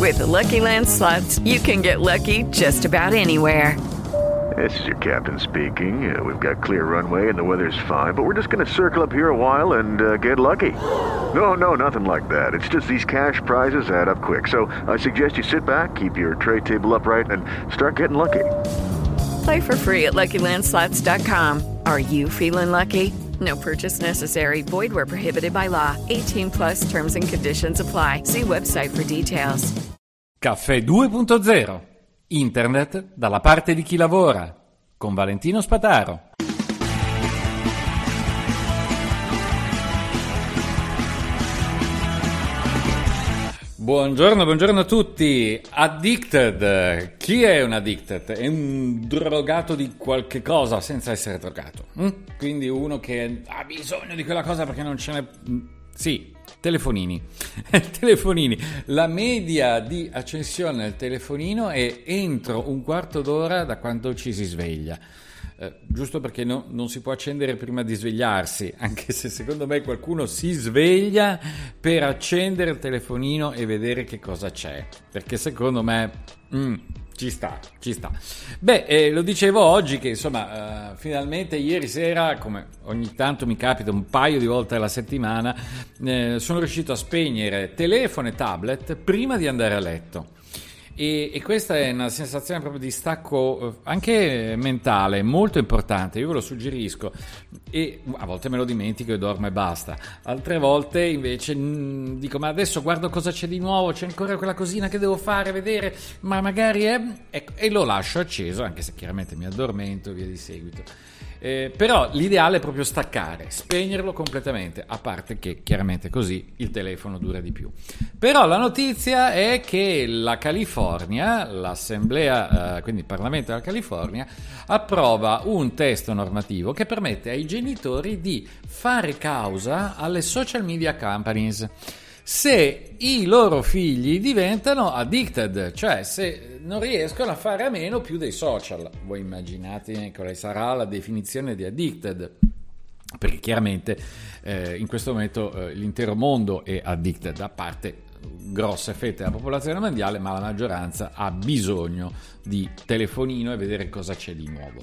With the Lucky Land Slots, you can get lucky just about anywhere. This is your captain speaking. We've got clear runway and the weather's fine, but we're just going to circle up here a while and get lucky. No, nothing like that. It's just these cash prizes add up quick. So I suggest you sit back, keep your tray table upright, and start getting lucky. Play for free at LuckyLandSlots.com. Are you feeling lucky? No purchase necessary. Void where prohibited by law. 18 plus terms and conditions apply. See website for details. Caffè 2.0. Internet dalla parte di chi lavora. Con Valentino Spataro. Buongiorno a tutti. Addicted. Chi è un addicted? È un drogato di qualche cosa senza essere drogato. Quindi uno che ha bisogno di quella cosa perché non ce n'è... Sì, telefonini. Telefonini. La media di accensione del telefonino è entro un quarto d'ora da quando ci si sveglia. Giusto perché non si può accendere prima di svegliarsi, anche se secondo me qualcuno si sveglia per accendere il telefonino e vedere che cosa c'è, perché secondo me ci sta. Lo dicevo oggi che insomma finalmente ieri sera, come ogni tanto mi capita un paio di volte alla settimana, sono riuscito a spegnere telefono e tablet prima di andare a letto. E questa è una sensazione proprio di stacco anche mentale molto importante. Io ve lo suggerisco, e a volte me lo dimentico e dormo e basta, altre volte invece dico ma adesso guardo cosa c'è di nuovo, c'è ancora quella cosina che devo fare, vedere, ma magari è, e lo lascio acceso, anche se chiaramente mi addormento e via di seguito. Però l'ideale è proprio staccare, spegnerlo completamente, a parte che chiaramente così il telefono dura di più. Però la notizia è che la California, l'assemblea, quindi il Parlamento della California, approva un testo normativo che permette ai genitori di fare causa alle social media companies se i loro figli diventano addicted, cioè se non riescono a fare a meno più dei social. Voi immaginate quale sarà la definizione di addicted, perché chiaramente in questo momento l'intero mondo è addicted, a parte grosse fette della popolazione mondiale, ma la maggioranza ha bisogno di telefonino e vedere cosa c'è di nuovo.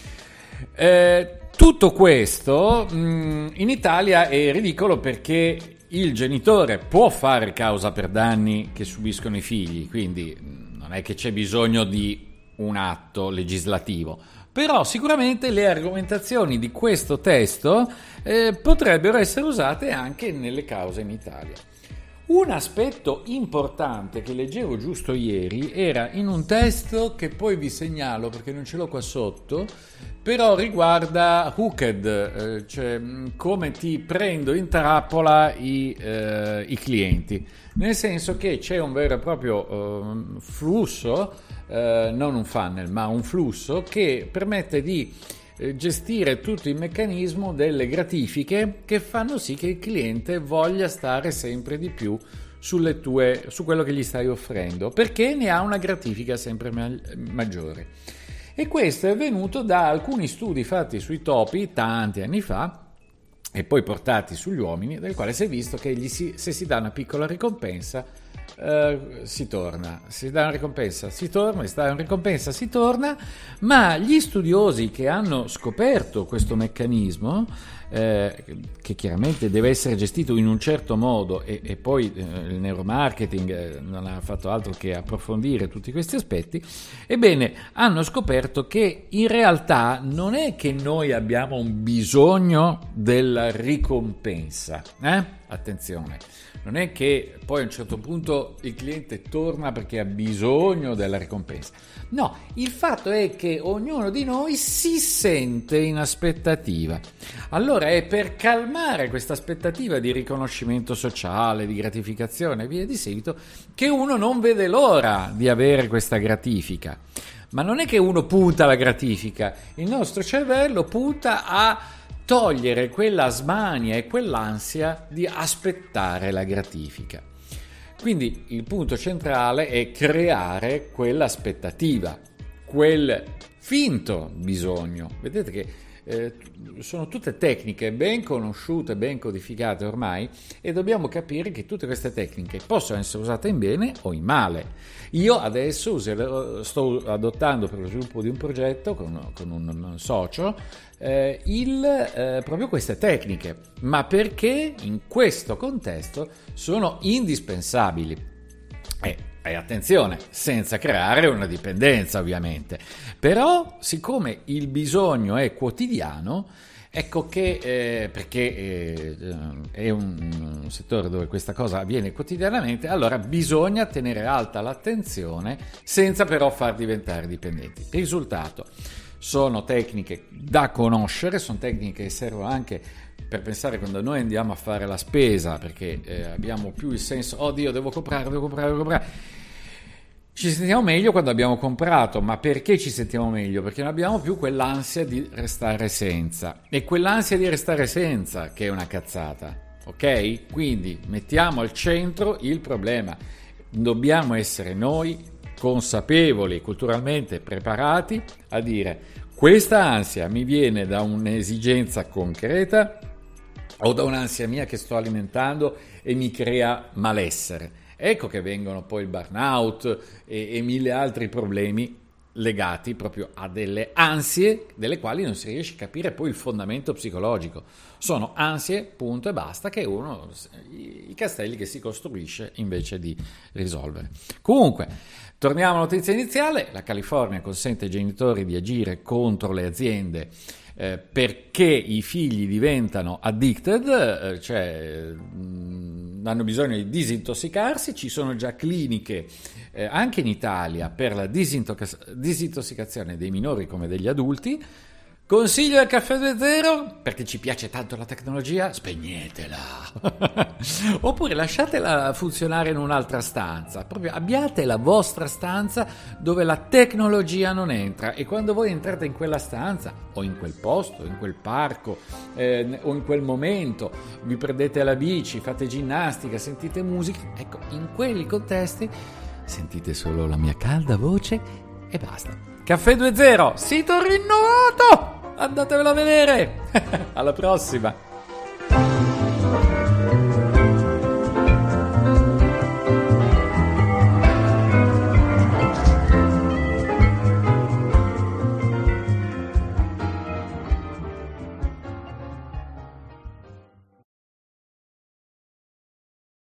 Tutto questo in Italia è ridicolo perché il genitore può fare causa per danni che subiscono i figli, quindi non è che c'è bisogno di un atto legislativo, però sicuramente le argomentazioni di questo testo potrebbero essere usate anche nelle cause in Italia. Un aspetto importante che leggevo giusto ieri era in un testo che poi vi segnalo perché non ce l'ho qua sotto, però riguarda Hooked, cioè come ti prendo in trappola i clienti, nel senso che c'è un vero e proprio flusso, non un funnel ma un flusso che permette di gestire tutto il meccanismo delle gratifiche che fanno sì che il cliente voglia stare sempre di più su quello che gli stai offrendo, perché ne ha una gratifica sempre maggiore. E questo è venuto da alcuni studi fatti sui topi tanti anni fa e poi portati sugli uomini, del quale si è visto che se si dà una piccola ricompensa si torna, si dà una ricompensa, si torna, si dà una ricompensa, si torna, ma gli studiosi che hanno scoperto questo meccanismo, che chiaramente deve essere gestito in un certo modo e poi il neuromarketing non ha fatto altro che approfondire tutti questi aspetti, ebbene hanno scoperto che in realtà non è che noi abbiamo un bisogno della ricompensa, attenzione, non è che poi a un certo punto il cliente torna perché ha bisogno della ricompensa. No, il fatto è che ognuno di noi si sente in aspettativa. Allora è per calmare questa aspettativa di riconoscimento sociale, di gratificazione e via di seguito, che uno non vede l'ora di avere questa gratifica. Ma non è che uno punta alla gratifica, il nostro cervello punta a togliere quella smania e quell'ansia di aspettare la gratifica. Quindi il punto centrale è creare quell'aspettativa, quel finto bisogno. Vedete che sono tutte tecniche ben conosciute, ben codificate ormai, e dobbiamo capire che tutte queste tecniche possono essere usate in bene o in male. Io adesso sto adottando per lo sviluppo di un progetto con un socio proprio queste tecniche, ma perché in questo contesto sono indispensabili. E attenzione, senza creare una dipendenza ovviamente, però siccome il bisogno è quotidiano, ecco che perché è un settore dove questa cosa avviene quotidianamente, allora bisogna tenere alta l'attenzione senza però far diventare dipendenti. Risultato: sono tecniche da conoscere, sono tecniche che servono anche per pensare quando noi andiamo a fare la spesa, perché abbiamo più il senso, oddio, devo comprare. Ci sentiamo meglio quando abbiamo comprato, ma perché ci sentiamo meglio? Perché non abbiamo più quell'ansia di restare senza, e quell'ansia di restare senza che è una cazzata, ok? Quindi mettiamo al centro il problema, dobbiamo essere noi consapevoli, culturalmente preparati a dire: questa ansia mi viene da un'esigenza concreta o da un'ansia mia che sto alimentando e mi crea malessere. Ecco che vengono poi il burnout e mille altri problemi legati proprio a delle ansie delle quali non si riesce a capire poi il fondamento psicologico. Sono ansie, punto e basta, che uno, i castelli che si costruisce invece di risolvere. Comunque, torniamo alla notizia iniziale. La California consente ai genitori di agire contro le aziende perché i figli diventano addicted, cioè hanno bisogno di disintossicarsi. Ci sono già cliniche anche in Italia per la disintossicazione dei minori come degli adulti. Consiglio del Caffè 2.0, perché ci piace tanto la tecnologia, spegnetela oppure lasciatela funzionare in un'altra stanza, proprio abbiate la vostra stanza dove la tecnologia non entra, e quando voi entrate in quella stanza o in quel posto, in quel parco o in quel momento vi prendete la bici, fate ginnastica, sentite musica, ecco, in quei contesti sentite solo la mia calda voce e basta. Caffè 2.0, sito rinnovato! Andatevelo a vedere! Alla prossima!